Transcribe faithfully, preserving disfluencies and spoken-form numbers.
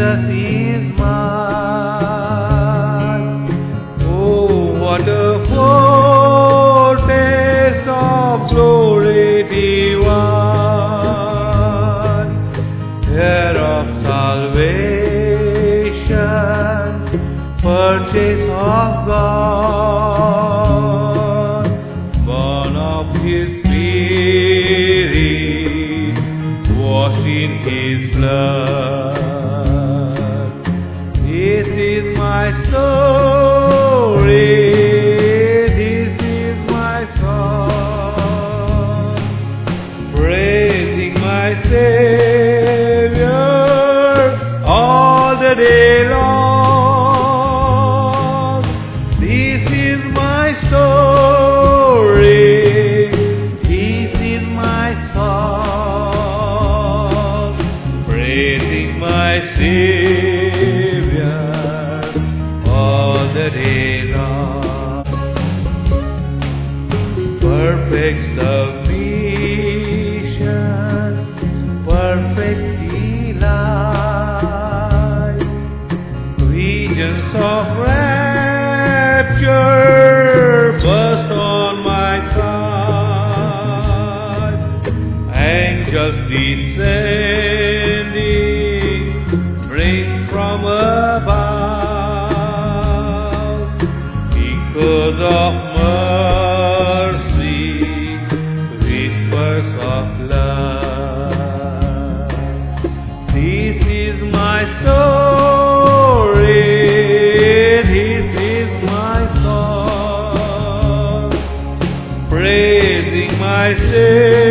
Jesus is mine. Oh, what a foretaste of glory divine, heir of salvation, purchase of God, born of His Spirit, washed in His blood. This is my story, this is my song, praising my Savior all the day long. This is my story, this is my song, praising my Savior all the day long. Perfect submission, perfect delight, visions of rapture burst on my sight, angels descending bring from above echoes of mercy, whispers of love. This is my story, this is my song, praising my Savior